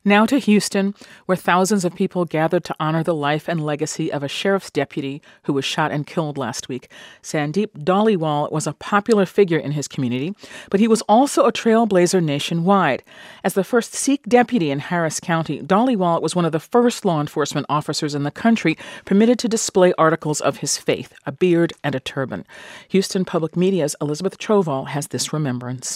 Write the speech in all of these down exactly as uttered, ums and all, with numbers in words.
Now to Houston, where thousands of people gathered to honor the life and legacy of a sheriff's deputy who was shot and killed last week. Sandeep Dhaliwal was a popular figure in his community, but he was also a trailblazer nationwide. As the first Sikh deputy in Harris County, Dhaliwal was one of the first law enforcement officers in the country permitted to display articles of his faith, a beard and a turban. Houston Public Media's Elizabeth Troval has this remembrance.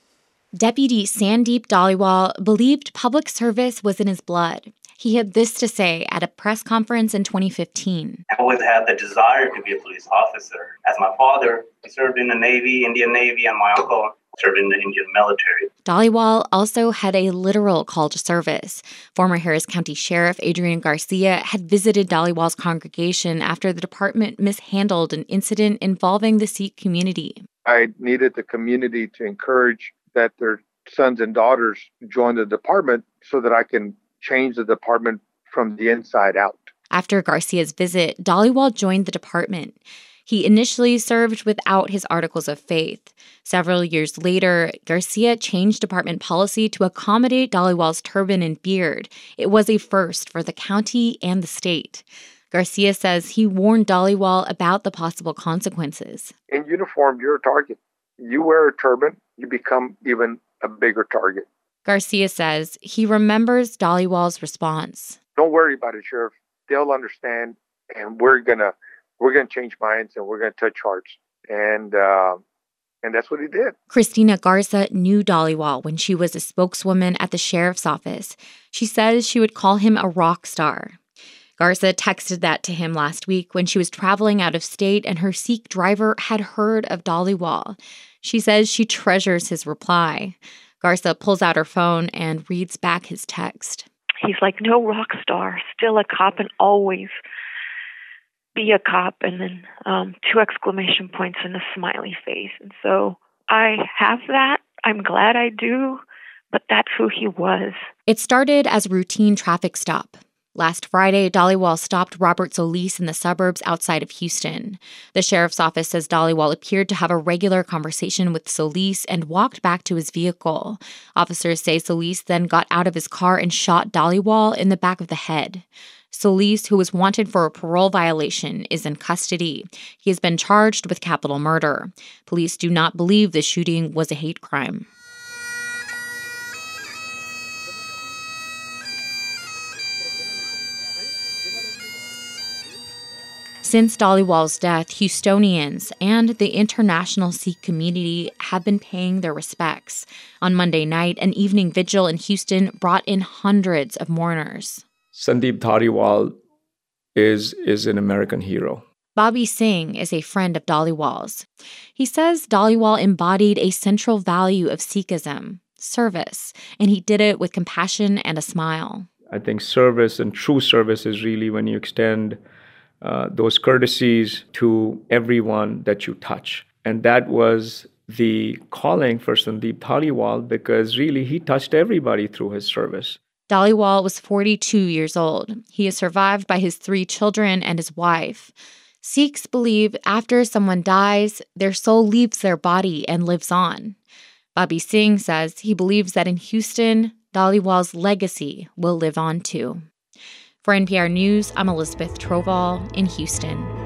Deputy Sandeep Dhaliwal believed public service was in his blood. He had this to say at a press conference in twenty fifteen. I always had the desire to be a police officer. As my father, he served in the Navy, Indian Navy, and my uncle served in the Indian military. Dhaliwal also had a literal call to service. Former Harris County Sheriff Adrian Garcia had visited Dhaliwal's congregation after the department mishandled an incident involving the Sikh community. I needed the community to encourage that their sons and daughters join the department so that I can change the department from the inside out. After Garcia's visit, Dhaliwal joined the department. He initially served without his articles of faith. Several years later, Garcia changed department policy to accommodate Dhaliwal's turban and beard. It was a first for the county and the state. Garcia says he warned Dhaliwal about the possible consequences. In uniform, you're a target. You wear a turban, you become even a bigger target. Garcia says he remembers Dhaliwal's response. Don't worry about it, Sheriff. They'll understand, and we're gonna we're gonna change minds, and we're gonna touch hearts, and uh, and that's what he did. Christina Garza knew Dhaliwal when she was a spokeswoman at the sheriff's office. She says she would call him a rock star. Garza texted that to him last week when she was traveling out of state and her Sikh driver had heard of Dhaliwal. She says she treasures his reply. Garza pulls out her phone and reads back his text. He's like, no rock star, still a cop and always be a cop. And then um, two exclamation points and a smiley face. And so I have that. I'm glad I do, but that's who he was. It started as a routine traffic stop. Last Friday, Dhaliwal stopped Robert Solis in the suburbs outside of Houston. The sheriff's office says Dhaliwal appeared to have a regular conversation with Solis and walked back to his vehicle. Officers say Solis then got out of his car and shot Dhaliwal in the back of the head. Solis, who was wanted for a parole violation, is in custody. He has been charged with capital murder. Police do not believe the shooting was a hate crime. Since Dhaliwal's death, Houstonians and the international Sikh community have been paying their respects. On Monday night, an evening vigil in Houston brought in hundreds of mourners. Sandeep Dhaliwal is, is an American hero. Bobby Singh is a friend of Dhaliwal's. He says Dhaliwal embodied a central value of Sikhism, service, and he did it with compassion and a smile. I think service and true service is really when you extend Uh, those courtesies to everyone that you touch. And that was the calling for Sandeep Dhaliwal because really he touched everybody through his service. Dhaliwal was forty-two years old. He is survived by his three children and his wife. Sikhs believe after someone dies, their soul leaves their body and lives on. Bobby Singh says he believes that in Houston, Dhaliwal's legacy will live on too. For N P R News, I'm Elizabeth Troval in Houston.